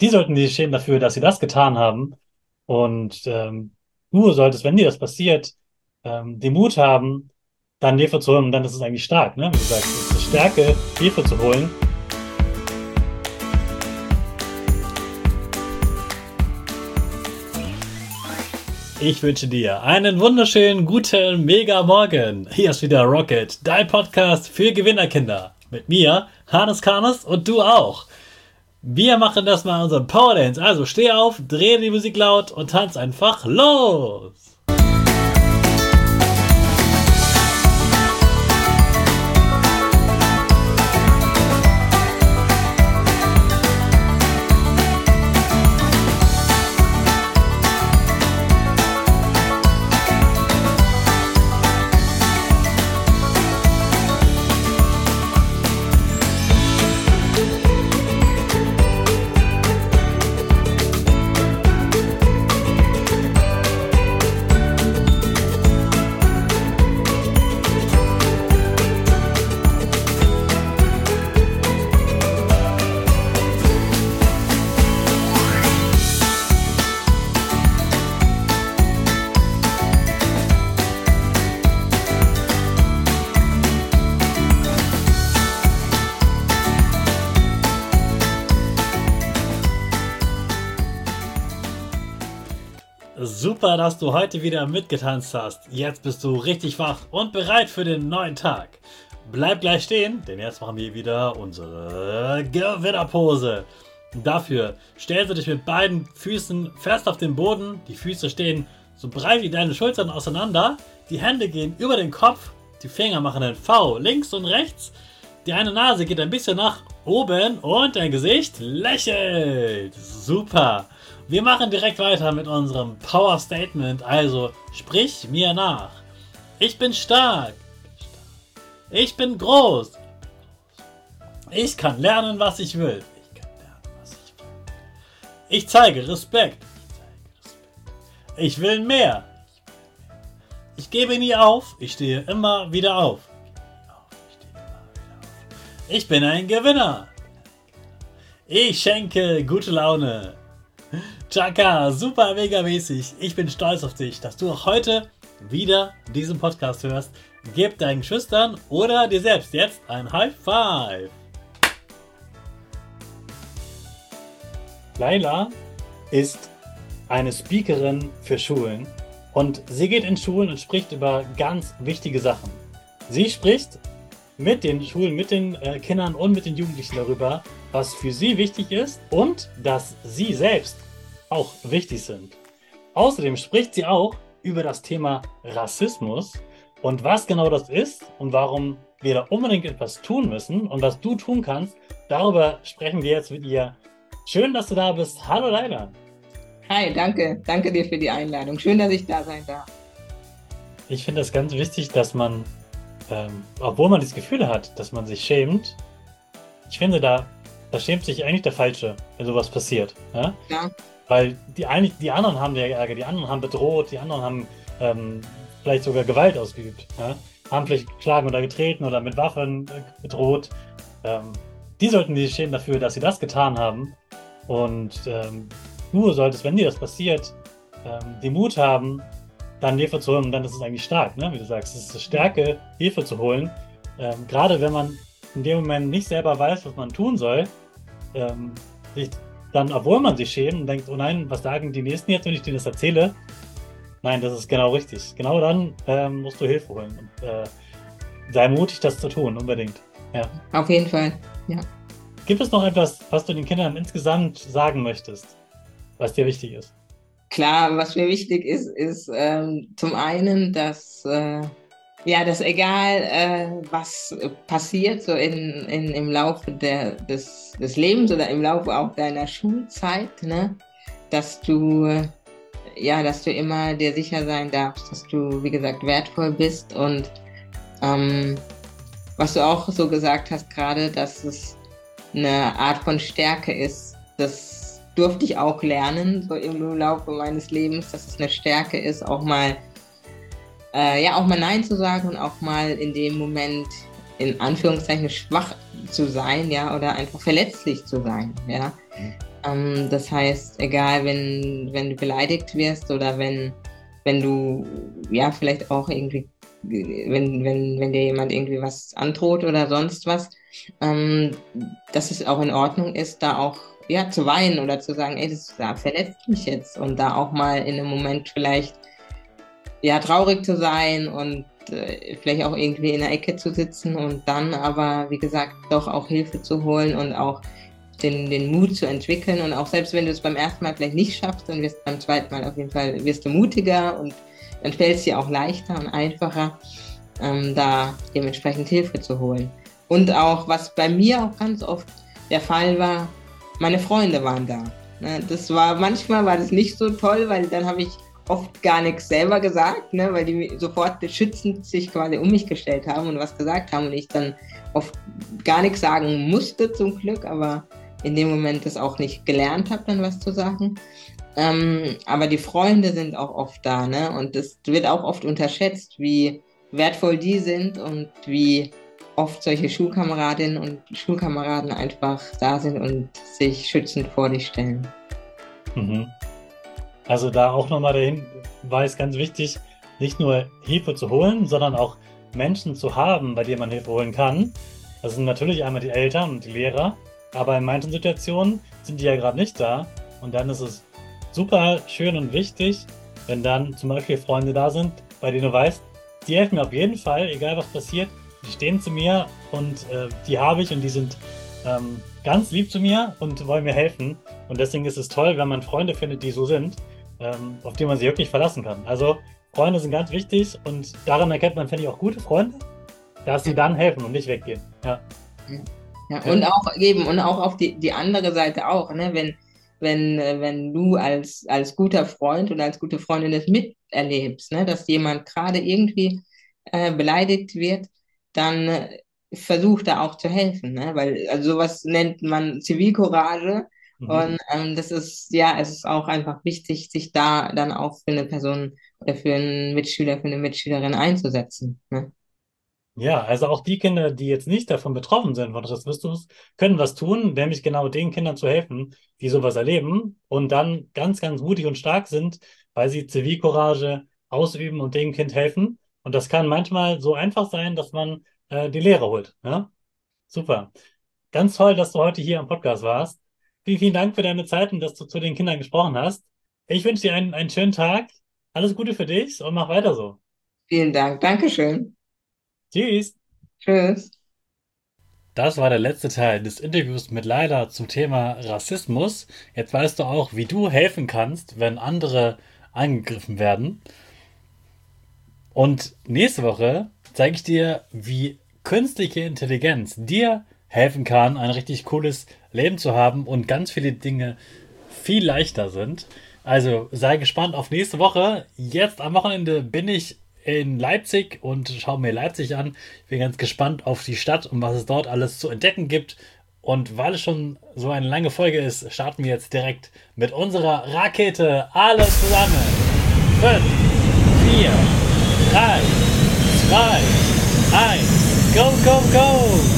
Die sollten sich schämen dafür, dass sie das getan haben. Und du solltest, wenn dir das passiert, den Mut haben, dann Hilfe zu holen. Und dann ist es eigentlich stark, ne? Wie du sagst, es ist eine Stärke, Hilfe zu holen. Ich wünsche dir einen wunderschönen, guten, mega Morgen. Hier ist wieder Rocket, dein Podcast für Gewinnerkinder. Mit mir, Hannes Karnes, und du auch. Wir machen das mal unseren Power Dance. Also steh auf, dreh die Musik laut und tanz einfach los. Super, dass du heute wieder mitgetanzt hast. Jetzt bist du richtig wach und bereit für den neuen Tag. Bleib gleich stehen, denn jetzt machen wir wieder unsere Gewinnerpose. Dafür stellst du dich mit beiden Füßen fest auf den Boden. Die Füße stehen so breit wie deine Schultern auseinander. Die Hände gehen über den Kopf. Die Finger machen ein V links und rechts. Die eine Nase geht ein bisschen nach oben und dein Gesicht lächelt. Super. Wir machen direkt weiter mit unserem Power Statement, also sprich mir nach. Ich bin stark. Ich bin groß. Ich kann lernen, was ich will. Ich zeige Respekt. Ich will mehr. Ich gebe nie auf. Ich stehe immer wieder auf. Ich bin ein Gewinner. Ich schenke gute Laune. Chaka, super mega mäßig. Ich bin stolz auf dich, dass du auch heute wieder diesen Podcast hörst. Gib deinen Geschwistern oder dir selbst jetzt ein High Five. Laila ist eine Speakerin für Schulen und sie geht in Schulen und spricht über ganz wichtige Sachen. Sie spricht mit den Schulen, mit den Kindern und mit den Jugendlichen darüber, was für sie wichtig ist und dass sie selbst auch wichtig sind. Außerdem spricht sie auch über das Thema Rassismus und was genau das ist und warum wir da unbedingt etwas tun müssen und was du tun kannst. Darüber sprechen wir jetzt mit ihr. Schön, dass du da bist. Hallo Laila. Hi, danke. Danke dir für die Einladung. Schön, dass ich da sein darf. Ich finde es ganz wichtig, dass man, obwohl man das Gefühl hat, dass man sich schämt, ich finde, da schämt sich eigentlich der Falsche, wenn sowas passiert. Ja? Ja. Weil die anderen haben ja Ärger, die anderen haben bedroht, die anderen haben vielleicht sogar Gewalt ausgeübt. Ja? Haben vielleicht geschlagen oder getreten oder mit Waffen bedroht. Die sollten sich schämen dafür, dass sie das getan haben. Und du solltest, wenn dir das passiert, den Mut haben, dann Hilfe zu holen. Und dann ist es eigentlich stark, ne? Wie du sagst. Es ist eine Stärke, Hilfe zu holen. Gerade wenn man in dem Moment nicht selber weiß, was man tun soll, sich dann, obwohl man sich schämt und denkt, oh nein, was sagen die Nächsten jetzt, wenn ich denen das erzähle? Nein, das ist genau richtig. Genau dann musst du Hilfe holen. Und sei mutig, das zu tun, unbedingt. Ja. Auf jeden Fall, ja. Gibt es noch etwas, was du den Kindern insgesamt sagen möchtest, was dir wichtig ist? Klar, was mir wichtig ist zum einen, dass egal was passiert so im Laufe des Lebens oder im Laufe auch deiner Schulzeit, ne, dass du immer dir sicher sein darfst, dass du, wie gesagt, wertvoll bist und was du auch so gesagt hast gerade, dass es eine Art von Stärke ist, das durfte ich auch lernen, so im Laufe meines Lebens, dass es eine Stärke ist, auch mal Nein zu sagen und auch mal in dem Moment in Anführungszeichen schwach zu sein, ja, oder einfach verletzlich zu sein, ja. Das heißt, egal, wenn du beleidigt wirst oder wenn du, ja, vielleicht auch irgendwie, wenn dir jemand irgendwie was androht oder sonst was, ähm, dass es auch in Ordnung ist, da auch, ja, zu weinen oder zu sagen, ey, das verletzt mich jetzt und da auch mal in einem Moment vielleicht, ja, traurig zu sein und vielleicht auch irgendwie in der Ecke zu sitzen und dann aber, wie gesagt, doch auch Hilfe zu holen und auch den Mut zu entwickeln. Und auch selbst wenn du es beim ersten Mal vielleicht nicht schaffst, dann wirst du beim zweiten Mal auf jeden Fall wirst du mutiger und dann fällt es dir auch leichter und einfacher, da dementsprechend Hilfe zu holen. Und auch, was bei mir auch ganz oft der Fall war, meine Freunde waren da. Ne? Manchmal war das nicht so toll, weil dann habe ich oft gar nichts selber gesagt, ne, weil die sofort beschützend sich quasi um mich gestellt haben und was gesagt haben und ich dann oft gar nichts sagen musste zum Glück, aber in dem Moment das auch nicht gelernt habe, dann was zu sagen. Aber die Freunde sind auch oft da, ne, und es wird auch oft unterschätzt, wie wertvoll die sind und wie oft solche Schulkameradinnen und Schulkameraden einfach da sind und sich schützend vor dich stellen. Mhm. Also da auch nochmal der Hinweis, ganz wichtig, nicht nur Hilfe zu holen, sondern auch Menschen zu haben, bei denen man Hilfe holen kann. Das sind natürlich einmal die Eltern und die Lehrer, aber in manchen Situationen sind die ja gerade nicht da. Und dann ist es super schön und wichtig, wenn dann zum Beispiel Freunde da sind, bei denen du weißt, die helfen mir auf jeden Fall, egal was passiert. Die stehen zu mir und die habe ich und die sind ganz lieb zu mir und wollen mir helfen. Und deswegen ist es toll, wenn man Freunde findet, die so sind, auf die man sich wirklich verlassen kann. Also Freunde sind ganz wichtig und daran erkennt man, finde ich, auch gute Freunde, dass sie dann helfen und nicht weggehen. Ja. Ja, und auch geben und auch auf die andere Seite auch, ne? Wenn du als guter Freund oder als gute Freundin das miterlebst, ne? Dass jemand gerade irgendwie beleidigt wird, dann versuch da auch zu helfen, ne? Weil also sowas nennt man Zivilcourage Mhm. und das ist, ja, es ist auch einfach wichtig, sich da dann auch für eine Person oder für einen Mitschüler, für eine Mitschülerin einzusetzen, ne? Ja, also auch die Kinder, die jetzt nicht davon betroffen sind von Rassismus, können was tun, nämlich genau den Kindern zu helfen, die sowas erleben und dann ganz, ganz mutig und stark sind, weil sie Zivilcourage ausüben und dem Kind helfen. Und das kann manchmal so einfach sein, dass man die Lehre holt. Ja? Super. Ganz toll, dass du heute hier am Podcast warst. Vielen, vielen Dank für deine Zeit und dass du zu den Kindern gesprochen hast. Ich wünsche dir einen schönen Tag. Alles Gute für dich und mach weiter so. Vielen Dank. Dankeschön. Tschüss. Tschüss. Das war der letzte Teil des Interviews mit Laila zum Thema Rassismus. Jetzt weißt du auch, wie du helfen kannst, wenn andere angegriffen werden. Und nächste Woche zeige ich dir, wie künstliche Intelligenz dir helfen kann, ein richtig cooles Leben zu haben und ganz viele Dinge viel leichter sind. Also sei gespannt auf nächste Woche. Jetzt am Wochenende bin ich in Leipzig und schaue mir Leipzig an. Ich bin ganz gespannt auf die Stadt und was es dort alles zu entdecken gibt. Und weil es schon so eine lange Folge ist, starten wir jetzt direkt mit unserer Rakete. Alle zusammen. 5, 4, 3, 2, 1. Go, go, go!